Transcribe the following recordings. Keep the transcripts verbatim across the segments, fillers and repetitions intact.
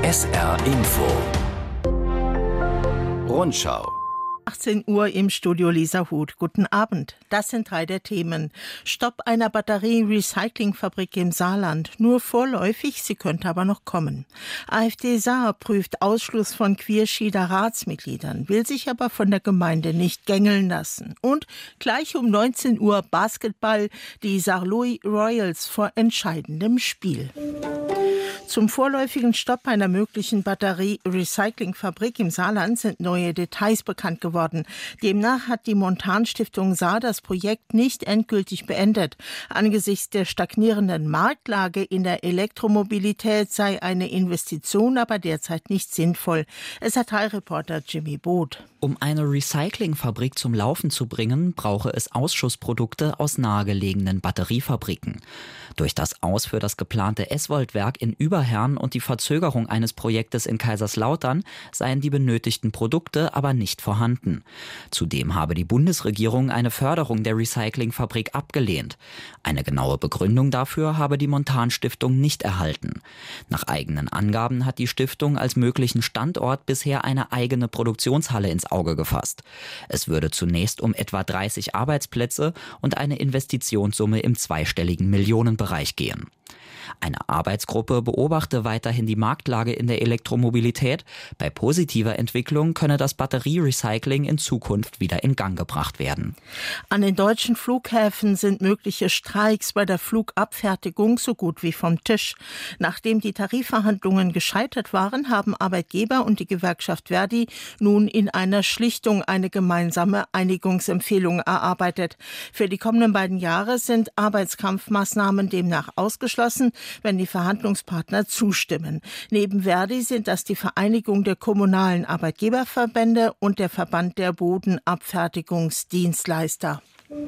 S R Info Rundschau achtzehn Uhr im Studio Lisa Huth. Guten Abend. Das sind drei der Themen. Stopp einer Batterie-Recyclingfabrik im Saarland. Nur vorläufig, sie könnte aber noch kommen. AfD Saar prüft Ausschluss von Queerschieder Ratsmitgliedern, will sich aber von der Gemeinde nicht gängeln lassen. Und gleich um neunzehn Uhr Basketball, die Saarlouis Royals vor entscheidendem Spiel. Zum vorläufigen Stopp einer möglichen Batterie-Recyclingfabrik im Saarland sind neue Details bekannt geworden. Demnach hat die Montan-Stiftung Saar das Projekt nicht endgültig beendet. Angesichts der stagnierenden Marktlage in der Elektromobilität sei eine Investition aber derzeit nicht sinnvoll. S R drei-Reporter Jimmy Boot. Um eine Recyclingfabrik zum Laufen zu bringen, brauche es Ausschussprodukte aus nahegelegenen Batteriefabriken. Durch das Aus für das geplante Eswold-Werk in Überherrn und die Verzögerung eines Projektes in Kaiserslautern seien die benötigten Produkte aber nicht vorhanden. Zudem habe die Bundesregierung eine Förderung der Recyclingfabrik abgelehnt. Eine genaue Begründung dafür habe die Montan-Stiftung nicht erhalten. Nach eigenen Angaben hat die Stiftung als möglichen Standort bisher eine eigene Produktionshalle ins Auge gefasst. Es würde zunächst um etwa dreißig Arbeitsplätze und eine Investitionssumme im zweistelligen Millionenbereich gehen. Eine Arbeitsgruppe beobachte weiterhin die Marktlage in der Elektromobilität. Bei positiver Entwicklung könne das Batterierecycling in Zukunft wieder in Gang gebracht werden. An den deutschen Flughäfen sind mögliche Streiks bei der Flugabfertigung so gut wie vom Tisch. Nachdem die Tarifverhandlungen gescheitert waren, haben Arbeitgeber und die Gewerkschaft Verdi nun in einer Schlichtung eine gemeinsame Einigungsempfehlung erarbeitet. Für die kommenden beiden Jahre sind Arbeitskampfmaßnahmen demnach ausgeschlossen, wenn die Verhandlungspartner zustimmen. Neben Verdi sind das die Vereinigung der kommunalen Arbeitgeberverbände und der Verband der Bodenabfertigungsdienstleister.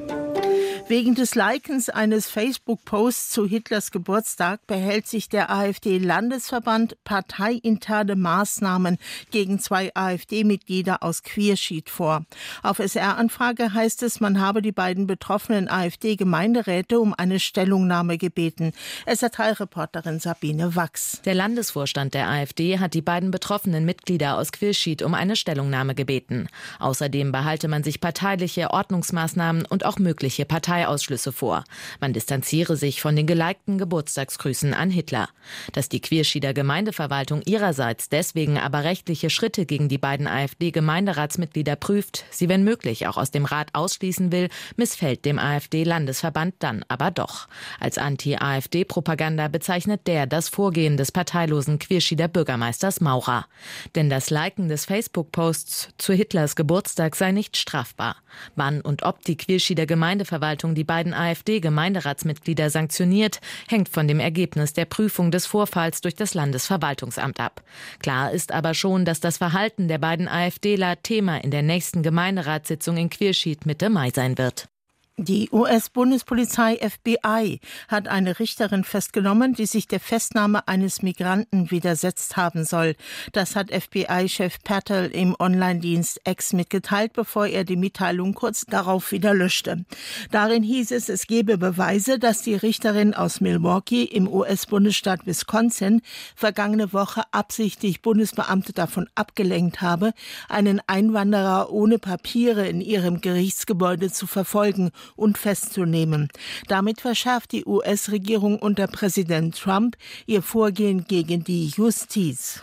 Wegen des Likens eines Facebook-Posts zu Hitlers Geburtstag behält sich der AfD-Landesverband parteiinterne Maßnahmen gegen zwei AfD-Mitglieder aus Queerschied vor. Auf S R-Anfrage heißt es, man habe die beiden betroffenen AfD-Gemeinderäte um eine Stellungnahme gebeten. S R drei-Reporterin Sabine Wachs. Der Landesvorstand der AfD hat die beiden betroffenen Mitglieder aus Queerschied um eine Stellungnahme gebeten. Außerdem behalte man sich parteiliche Ordnungsmaßnahmen und auch mögliche Partei Ausschlüsse vor. Man distanziere sich von den gelikten Geburtstagsgrüßen an Hitler. Dass die Queerschieder Gemeindeverwaltung ihrerseits deswegen aber rechtliche Schritte gegen die beiden AfD-Gemeinderatsmitglieder prüft, sie wenn möglich auch aus dem Rat ausschließen will, missfällt dem AfD-Landesverband dann aber doch. Als Anti-AfD-Propaganda bezeichnet der das Vorgehen des parteilosen Queerschieder Bürgermeisters Maurer. Denn das Liken des Facebook-Posts zu Hitlers Geburtstag sei nicht strafbar. Wann und ob die Queerschieder Gemeindeverwaltung die beiden AfD-Gemeinderatsmitglieder sanktioniert, hängt von dem Ergebnis der Prüfung des Vorfalls durch das Landesverwaltungsamt ab. Klar ist aber schon, dass das Verhalten der beiden AfDler Thema in der nächsten Gemeinderatssitzung in Queerschied Mitte Mai sein wird. Die U S-Bundespolizei F B I hat eine Richterin festgenommen, die sich der Festnahme eines Migranten widersetzt haben soll. Das hat F B I-Chef Patel im Online-Dienst X mitgeteilt, bevor er die Mitteilung kurz darauf wieder löschte. Darin hieß es, es gebe Beweise, dass die Richterin aus Milwaukee im U S-Bundesstaat Wisconsin vergangene Woche absichtlich Bundesbeamte davon abgelenkt habe, einen Einwanderer ohne Papiere in ihrem Gerichtsgebäude zu verfolgen und festzunehmen. Damit verschärft die U S-Regierung unter Präsident Trump ihr Vorgehen gegen die Justiz.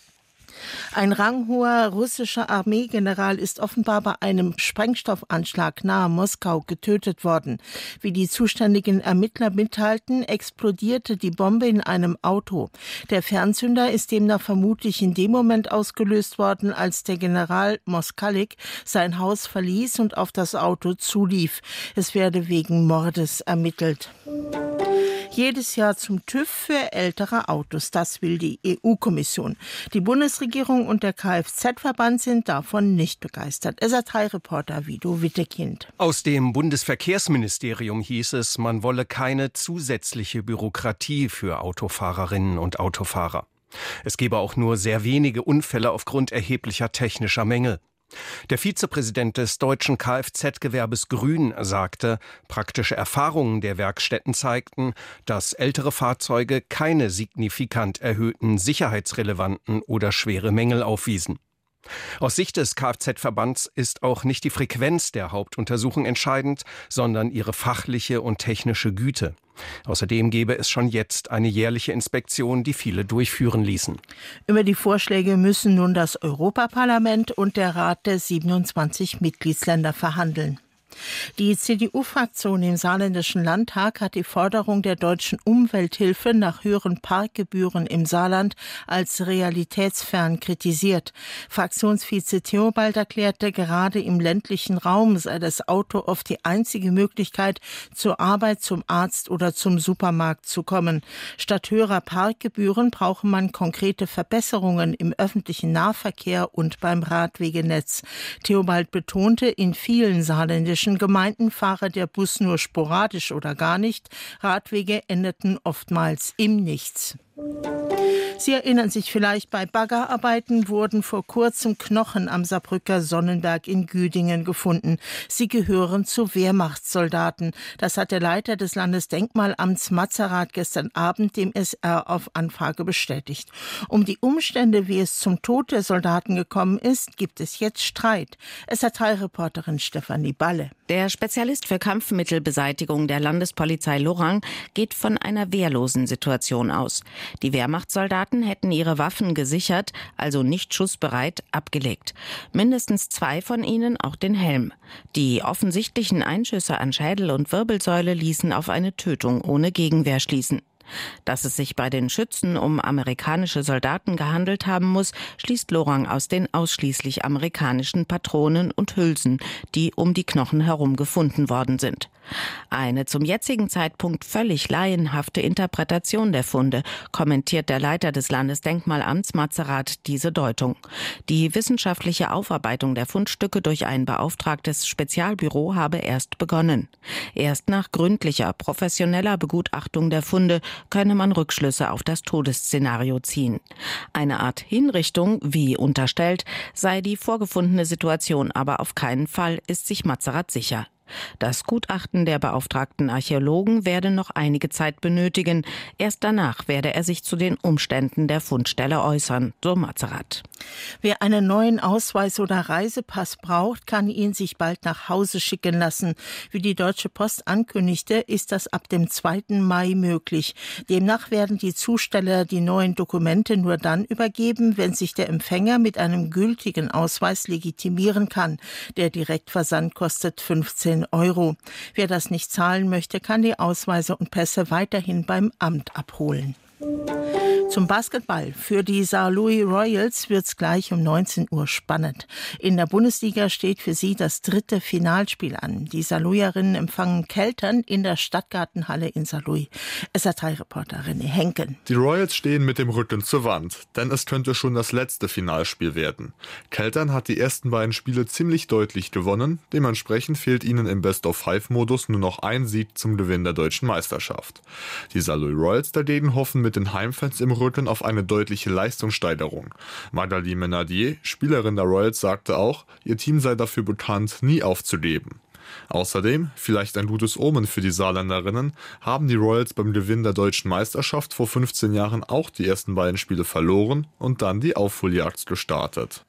Ein ranghoher russischer Armeegeneral ist offenbar bei einem Sprengstoffanschlag nahe Moskau getötet worden. Wie die zuständigen Ermittler mitteilten, explodierte die Bombe in einem Auto. Der Fernzünder ist demnach vermutlich in dem Moment ausgelöst worden, als der General Moskalik sein Haus verließ und auf das Auto zulief. Es werde wegen Mordes ermittelt. Jedes Jahr zum TÜV für ältere Autos. Das will die E U-Kommission. Die Bundesregierung und der Kfz-Verband sind davon nicht begeistert. S R drei-Reporter Vido Wittekind. Aus dem Bundesverkehrsministerium hieß es, man wolle keine zusätzliche Bürokratie für Autofahrerinnen und Autofahrer. Es gebe auch nur sehr wenige Unfälle aufgrund erheblicher technischer Mängel. Der Vizepräsident des deutschen Kfz-Gewerbes Grün sagte, praktische Erfahrungen der Werkstätten zeigten, dass ältere Fahrzeuge keine signifikant erhöhten sicherheitsrelevanten oder schwere Mängel aufwiesen. Aus Sicht des Kfz-Verbands ist auch nicht die Frequenz der Hauptuntersuchung entscheidend, sondern ihre fachliche und technische Güte. Außerdem gäbe es schon jetzt eine jährliche Inspektion, die viele durchführen ließen. Über die Vorschläge müssen nun das Europaparlament und der Rat der siebenundzwanzig Mitgliedsländer verhandeln. Die C D U-Fraktion im Saarländischen Landtag hat die Forderung der deutschen Umwelthilfe nach höheren Parkgebühren im Saarland als realitätsfern kritisiert. Fraktionsvize Theobald erklärte, gerade im ländlichen Raum sei das Auto oft die einzige Möglichkeit, zur Arbeit, zum Arzt oder zum Supermarkt zu kommen. Statt höherer Parkgebühren brauche man konkrete Verbesserungen im öffentlichen Nahverkehr und beim Radwegenetz. Theobald betonte, in vielen saarländischen Gemeinden fahre der Bus nur sporadisch oder gar nicht. Radwege endeten oftmals im Nichts. Sie erinnern sich vielleicht, bei Baggerarbeiten wurden vor kurzem Knochen am Saarbrücker Sonnenberg in Güdingen gefunden. Sie gehören zu Wehrmachtssoldaten. Das hat der Leiter des Landesdenkmalamts Matzerath gestern Abend dem S R auf Anfrage bestätigt. Um die Umstände, wie es zum Tod der Soldaten gekommen ist, gibt es jetzt Streit. S R drei Reporterin Stefanie Balle. Der Spezialist für Kampfmittelbeseitigung der Landespolizei Lorang geht von einer wehrlosen Situation aus. Die Wehrmachtssoldaten hätten ihre Waffen gesichert, also nicht schussbereit, abgelegt. Mindestens zwei von ihnen auch den Helm. Die offensichtlichen Einschüsse an Schädel und Wirbelsäule ließen auf eine Tötung ohne Gegenwehr schließen. Dass es sich bei den Schützen um amerikanische Soldaten gehandelt haben muss, schließt Lorang aus den ausschließlich amerikanischen Patronen und Hülsen, die um die Knochen herum gefunden worden sind. Eine zum jetzigen Zeitpunkt völlig laienhafte Interpretation der Funde, kommentiert der Leiter des Landesdenkmalamts Matzerath diese Deutung. Die wissenschaftliche Aufarbeitung der Fundstücke durch ein beauftragtes Spezialbüro habe erst begonnen. Erst nach gründlicher, professioneller Begutachtung der Funde könne man Rückschlüsse auf das Todesszenario ziehen. Eine Art Hinrichtung, wie unterstellt, sei die vorgefundene Situation aber auf keinen Fall, ist sich Matzerath sicher. Das Gutachten der beauftragten Archäologen werde noch einige Zeit benötigen. Erst danach werde er sich zu den Umständen der Fundstelle äußern, so Matzerath. Wer einen neuen Ausweis oder Reisepass braucht, kann ihn sich bald nach Hause schicken lassen. Wie die Deutsche Post ankündigte, ist das ab dem zweiten Mai möglich. Demnach werden die Zusteller die neuen Dokumente nur dann übergeben, wenn sich der Empfänger mit einem gültigen Ausweis legitimieren kann. Der Direktversand kostet fünfzehn Euro. Wer das nicht zahlen möchte, kann die Ausweise und Pässe weiterhin beim Amt abholen. Zum Basketball. Für die Saarlouis Royals wird's gleich um neunzehn Uhr spannend. In der Bundesliga steht für sie das dritte Finalspiel an. Die Saarlouierinnen empfangen Keltern in der Stadtgartenhalle in Saarlouis. S R drei Reporter René Henken. Die Royals stehen mit dem Rücken zur Wand, denn es könnte schon das letzte Finalspiel werden. Keltern hat die ersten beiden Spiele ziemlich deutlich gewonnen. Dementsprechend fehlt ihnen im Best-of-Five-Modus nur noch ein Sieg zum Gewinn der deutschen Meisterschaft. Die Saarlouis Royals dagegen hoffen mit den Heimfans im Rücken auf eine deutliche Leistungssteigerung. Magali Menadier, Spielerin der Royals, sagte auch, ihr Team sei dafür bekannt, nie aufzugeben. Außerdem, vielleicht ein gutes Omen für die Saarländerinnen, haben die Royals beim Gewinn der deutschen Meisterschaft vor fünfzehn Jahren auch die ersten beiden Spiele verloren und dann die Aufholjagd gestartet.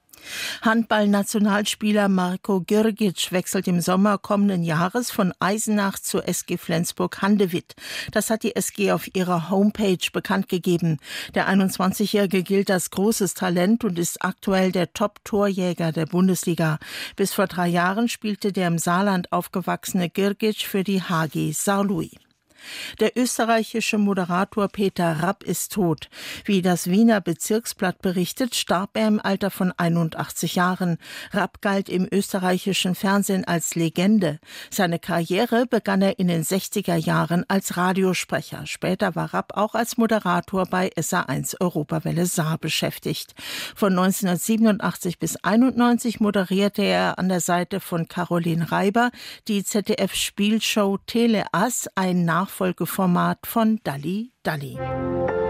Handball-Nationalspieler Marko Grgic wechselt im Sommer kommenden Jahres von Eisenach zur S G Flensburg-Handewitt. Das hat die S G auf ihrer Homepage bekannt gegeben. Der einundzwanzigjährige gilt als großes Talent und ist aktuell der Top-Torjäger der Bundesliga. Bis vor drei Jahren spielte der im Saarland aufgewachsene Grgic für die H G Saarlouis. Der österreichische Moderator Peter Rapp ist tot. Wie das Wiener Bezirksblatt berichtet, starb er im Alter von einundachtzig Jahren. Rapp galt im österreichischen Fernsehen als Legende. Seine Karriere begann er in den sechziger Jahren als Radiosprecher. Später war Rapp auch als Moderator bei S A eins Europawelle Saar beschäftigt. Von neunzehnhundertsiebenundachtzig bis einundneunzig moderierte er an der Seite von Caroline Reiber die Z D F-Spielshow Teleass, ein Nachfolgeformat von Dalli Dalli.